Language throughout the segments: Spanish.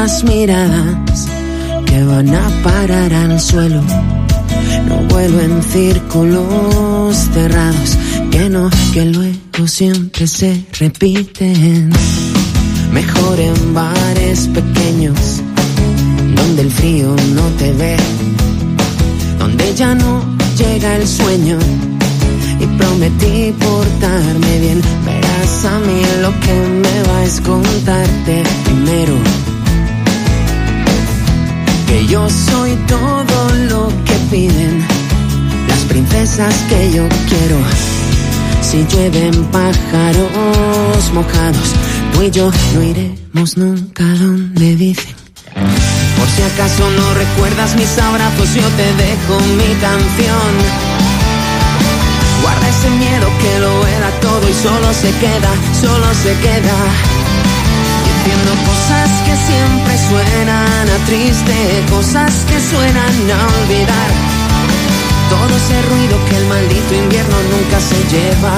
las miradas que van a parar al suelo. No vuelo en círculos cerrados, que luego siempre se repiten. Mejor en bares pequeños, donde el frío no te ve, donde ya no llega el sueño. Y prometí portarme bien. Verás, a mí lo que me va es contarte primero que yo soy todo lo que piden las princesas que yo quiero. Si llueven pájaros mojados, tú y yo no iremos nunca donde dicen. Por si acaso no recuerdas mis abrazos, yo te dejo mi canción. Guarda ese miedo que lo era todo y solo se queda diciendo cosas que siempre suenan a triste, cosas que suenan a olvidar. Todo ese ruido que el maldito invierno nunca se lleva.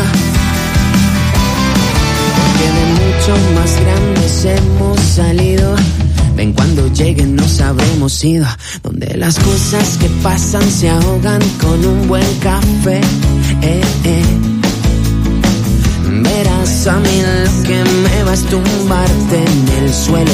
Porque de mucho más grandes hemos salido. Ven, cuando lleguen nos habremos ido, donde las cosas que pasan se ahogan con un buen café. Verás, a mí lo que me va es tumbarte en el suelo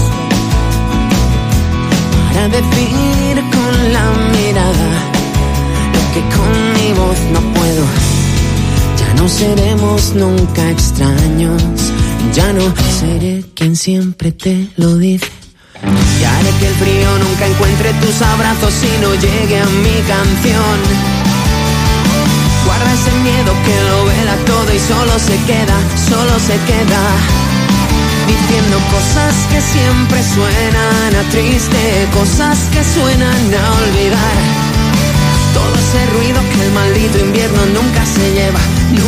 para decir con la mirada lo que con mi voz no puedo. Ya no seremos nunca extraños, ya no seré quien siempre te lo dice. Y haré que el frío nunca encuentre tus abrazos y no llegue a mi canción. Guarda ese miedo que lo vela todo y solo se queda diciendo cosas que siempre suenan a triste, cosas que suenan a olvidar. Todo ese ruido que el maldito invierno nunca se lleva.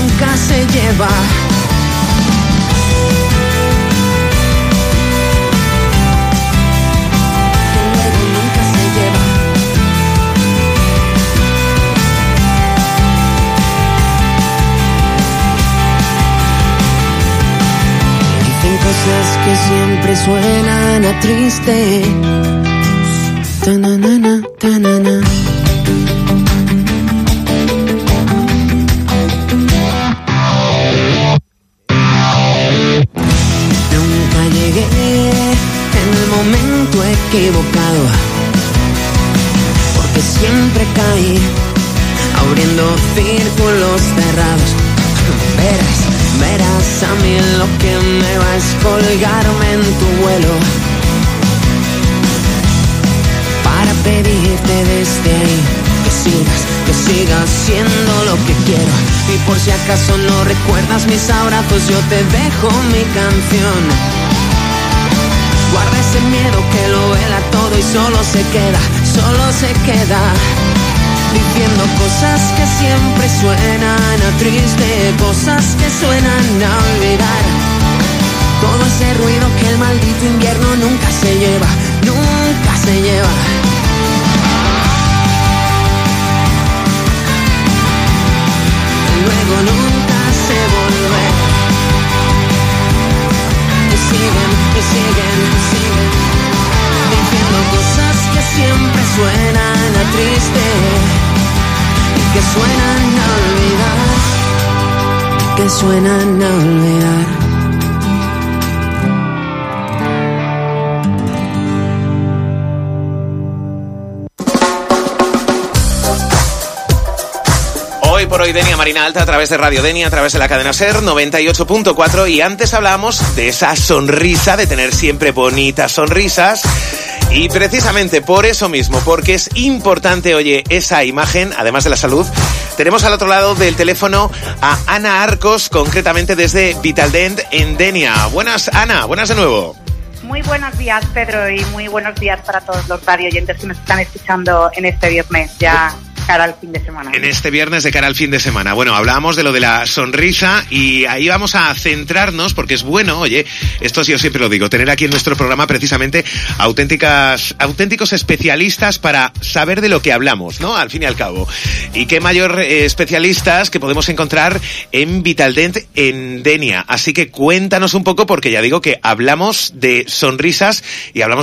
Cosas que siempre suenan a triste. Ta-na-na-na, ta-na-na. Nunca llegué en el momento equivocado, porque siempre caí abriendo círculos cerrados. Verás, a mí lo que me va es colgarme en tu vuelo para pedirte desde ahí que sigas siendo lo que quiero. Y por si acaso no recuerdas mis abrazos, yo te dejo mi canción. Guarda ese miedo que lo vela todo y solo se queda diciendo cosas que siempre suenan a triste, cosas que suenan a olvidar. Todo ese ruido que el maldito invierno nunca se lleva. Luego nunca se vuelve. Y siguen diciendo cosas que siempre suenan a triste y que suenan a olvidar. Hoy por hoy Denia Marina Alta a través de Radio Denia, a través de la cadena SER 98.4, y antes hablamos de esa sonrisa, de tener siempre bonitas sonrisas. Y precisamente por eso mismo, porque es importante, oye, esa imagen, además de la salud, tenemos al otro lado del teléfono a Ana Arcos, concretamente desde Vitaldent en Denia. Buenas, Ana, buenas de nuevo. Muy buenos días, Pedro, y muy buenos días para todos los radioyentes que nos están escuchando en este viernes ya cara al fin de semana. En este viernes de cara al fin de semana. Bueno, hablábamos de lo de la sonrisa y ahí vamos a centrarnos porque es bueno, oye, esto yo siempre lo digo, tener aquí en nuestro programa precisamente auténticos especialistas para saber de lo que hablamos, ¿no? Al fin y al cabo. Y qué mayor especialistas que podemos encontrar en Vitaldent en Denia. Así que cuéntanos un poco porque ya digo que hablamos de sonrisas y hablamos